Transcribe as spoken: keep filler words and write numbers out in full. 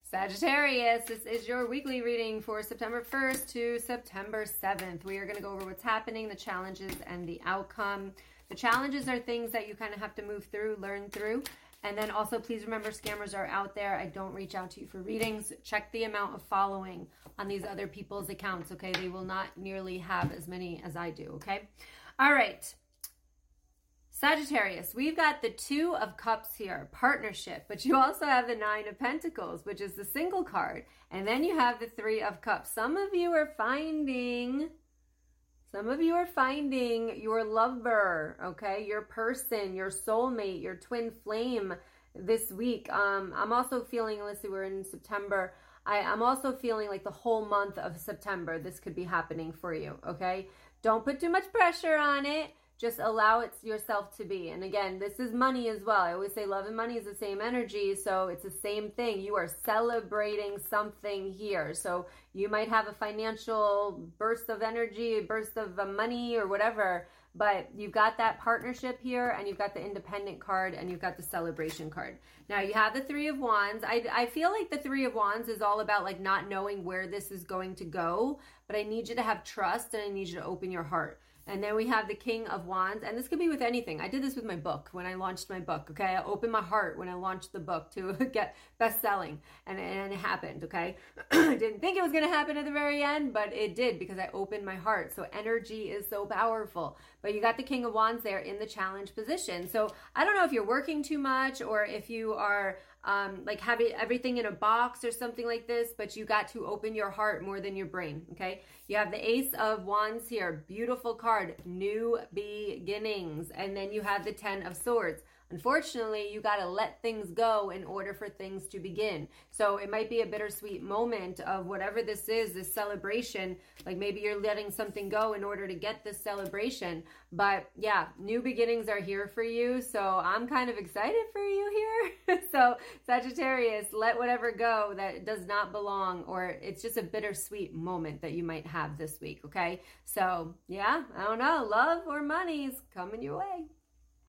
Sagittarius, this is your weekly reading for September first to September seventh. We are going to go over what's happening, the challenges, and the outcome. The challenges are things that you kind of have to move through, learn through. And then also, please remember, scammers are out there. I don't reach out to you for readings. Check the amount of following on these other people's accounts, okay? They will not nearly have as many as I do, okay? All right. Sagittarius, we've got the Two of Cups here, partnership, but you also have the Nine of Pentacles, which is the single card. And then you have the Three of Cups. Some of you are finding, some of you are finding your lover, okay? Your person, your soulmate, your twin flame this week. Um, I'm also feeling, let's see, we're in September. I, I'm also feeling like the whole month of September, this could be happening for you, okay? Don't put too much pressure on it. Just allow it yourself to be. And again, this is money as well. I always say love and money is the same energy. So it's the same thing. You are celebrating something here. So you might have a financial burst of energy, a burst of money or whatever, but you've got that partnership here, and you've got the independent card, and you've got the celebration card. Now you have the Three of Wands. I, I feel like the Three of Wands is all about like not knowing where this is going to go, but I need you to have trust, and I need you to open your heart. And then we have the King of Wands, and this could be with anything. I did this with my book when I launched my book, okay? I opened my heart when I launched the book to get best-selling, and, and it happened, okay? I didn't think it was going to happen at the very end, but it did because I opened my heart. So energy is so powerful. But you got the King of Wands there in the challenge position. So I don't know if you're working too much or if you are um, like having everything in a box or something like this, but you got to open your heart more than your brain, okay? You have the Ace of Wands here, beautiful card, new beginnings. And then you have the Ten of Swords. Unfortunately, you got to let things go in order for things to begin. So it might be a bittersweet moment of whatever this is, this celebration. Like maybe you're letting something go in order to get this celebration. But yeah, new beginnings are here for you. So I'm kind of excited for you here. So Sagittarius, let whatever go that does not belong, or it's just a bittersweet moment that you might have this week, okay? So yeah, I don't know, love or money is coming your way.